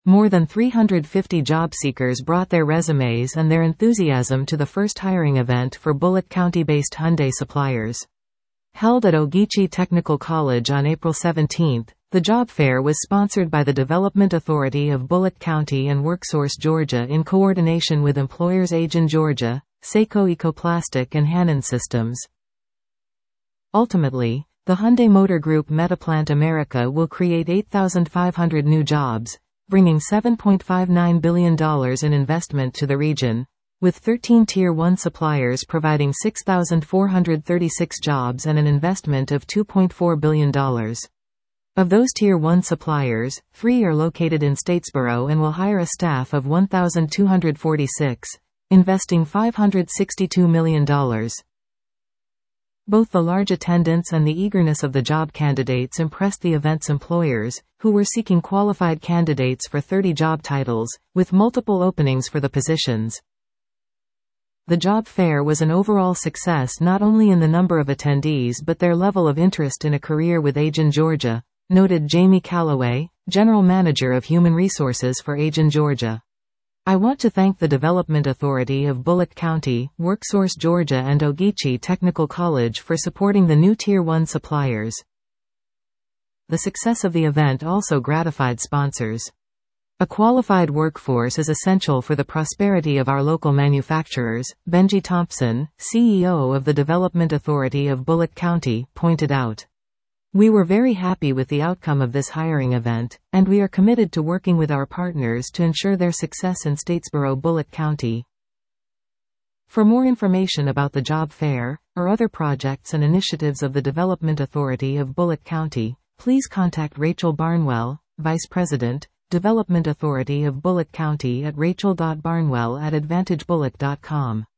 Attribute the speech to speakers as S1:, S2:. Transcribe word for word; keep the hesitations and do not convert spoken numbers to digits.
S1: More than three hundred fifty job seekers brought their resumes and their enthusiasm to the first hiring event for Bullitt County-based Hyundai suppliers. Held at Ogeechee Technical College on April seventeenth, the job fair was sponsored by the Development Authority of Bullitt County and WorkSource Georgia in coordination with employers Agen Georgia, Seiko Ecoplastic and Hannon Systems. Ultimately, the Hyundai Motor Group Metaplant America will create eight thousand five hundred new jobs, bringing seven point five nine billion dollars in investment to the region, with thirteen Tier one suppliers providing six thousand four hundred thirty-six jobs and an investment of two point four billion dollars. Of those Tier one suppliers, three are located in Statesboro and will hire a staff of one thousand two hundred forty-six, investing five hundred sixty-two million dollars. Both the large attendance and the eagerness of the job candidates impressed the event's employers, who were seeking qualified candidates for thirty job titles, with multiple openings for the positions. The job fair was an overall success not only in the number of attendees but their level of interest in a career with Agen Georgia, noted Jamie Calloway, General Manager of Human Resources for Agen Georgia. I want to thank the Development Authority of Bullitt County, WorkSource Georgia and Ogeechee Technical College for supporting the new Tier one suppliers. The success of the event also gratified sponsors. A qualified workforce is essential for the prosperity of our local manufacturers, Benji Thompson, C E O of the Development Authority of Bullitt County, pointed out. We were very happy with the outcome of this hiring event, and we are committed to working with our partners to ensure their success in Statesboro Bullitt County. For more information about the job fair, or other projects and initiatives of the Development Authority of Bullitt County, please contact Rachel Barnwell, Vice President, Development Authority of Bullitt County at rachel dot barnwell at advantage bullitt dot com.